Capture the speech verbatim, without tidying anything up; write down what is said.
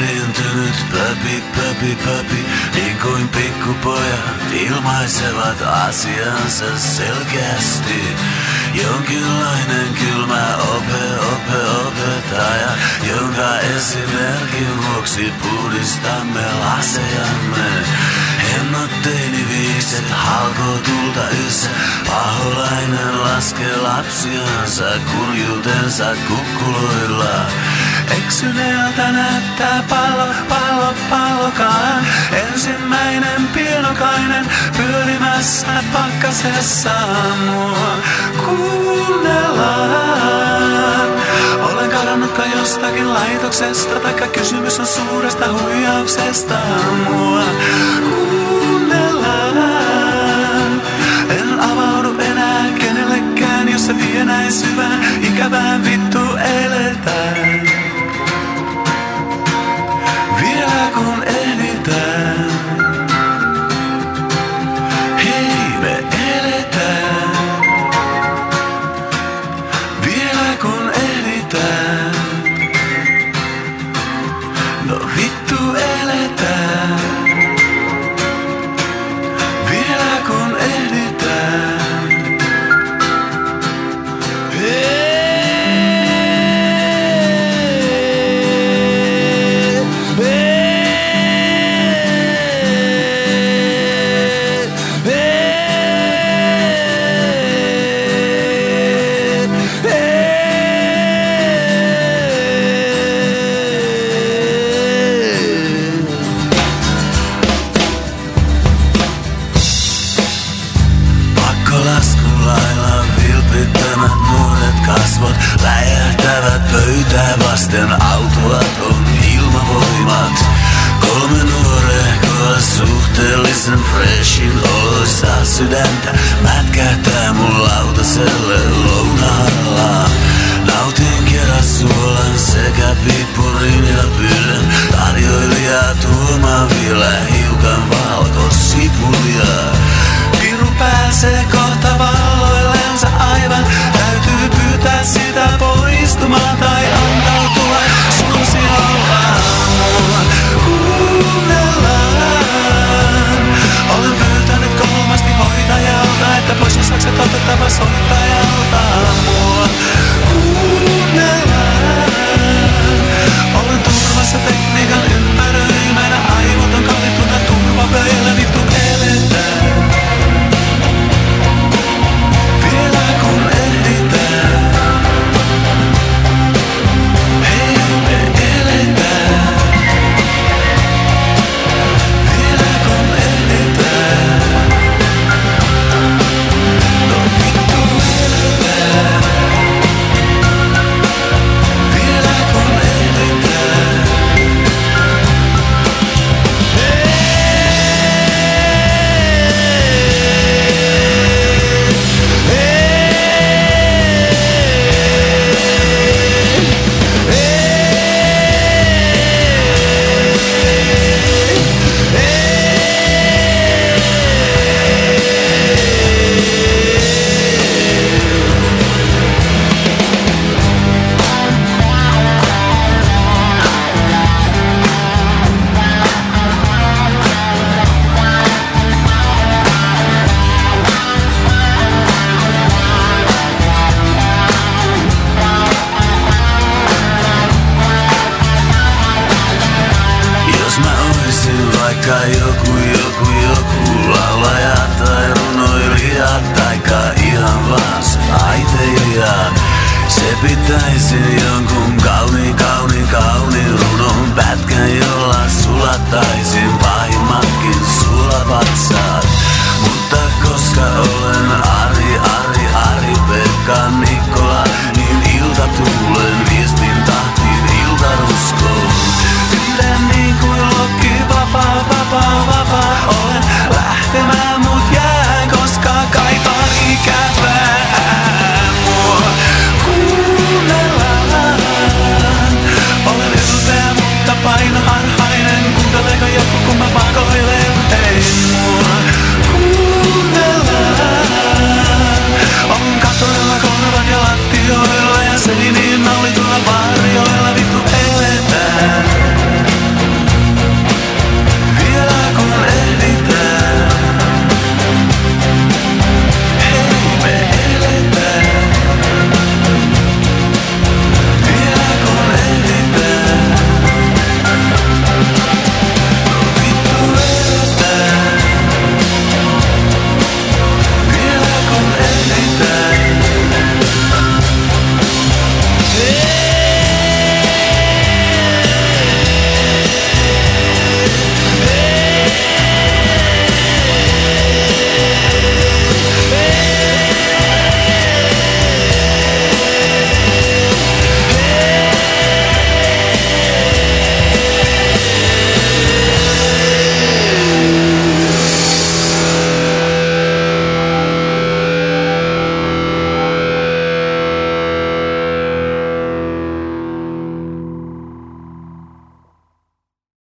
Häiriintynyt pöpi, pöpi, pöpi, niin kuin pikkupojat ilmaisevat asiansa selkeästi. Jonkinlainen kylmä ope, ope, opettaja, jonka esimerkin vuoksi puhdistamme lasejamme. Hennot teiniviikset halkoo tulta yssä, paholainen laskee lapsiansa kurjuutensa kukkuloilla. Eksyneeltä näyttää pallo, pallo, pallokaan, ensimmäinen pienokainen pyörimässä pakkasessa mua kuunnellaan. Olen kadonnutkaan jostakin laitoksesta, taikka kysymys on suuresta huijauksesta mua kuunnellaan. En avaudu enää kenellekään, jos se vie näin syvään, ikävään vittu eletään. Vielä kun ehditään, hei me eletään. Vielä kun ehditään, no vittu eletään. Vielä kun ehditään, hei. Laskulailla vilpittömät nuoret kasvot räjähtävät pöytää vasten, autoat on ilmavoimat. Kolme nuorehkoa suhteellisen freshin oloista sydäntä mätkähtää mun lautaselle lounahalla. Nautin kerrasuolan sekä piippurin ja pyllyn, tarjoilija tuomaan vielä hiukan valkosipulia. Piru pääsee kohta valloillensa aivan, täytyy pyytää sitä poistumaan tai antautua suosioon. Kuunnellaan, olen pyytänyt kolmasti hoitajalta, että pois on sakset otettava soittajalta mua. Kuunnellaan, olen turvassa tekniikan ympäröimänä, aivot on kallittuna turvavöillä, vittu eletään. Vielä kun ehditään, hei me eletään. Vielä kun ehditään, no vittu eletään. Vielä kun ehditään, vaikka joku, joku, joku laulaja tai runoilija, taikka ihan vaan se taiteilija. Se pitäisin jonkun kauniin, kauniin, kauniin runon pätkän, jolla sulattaisin pahimmatkin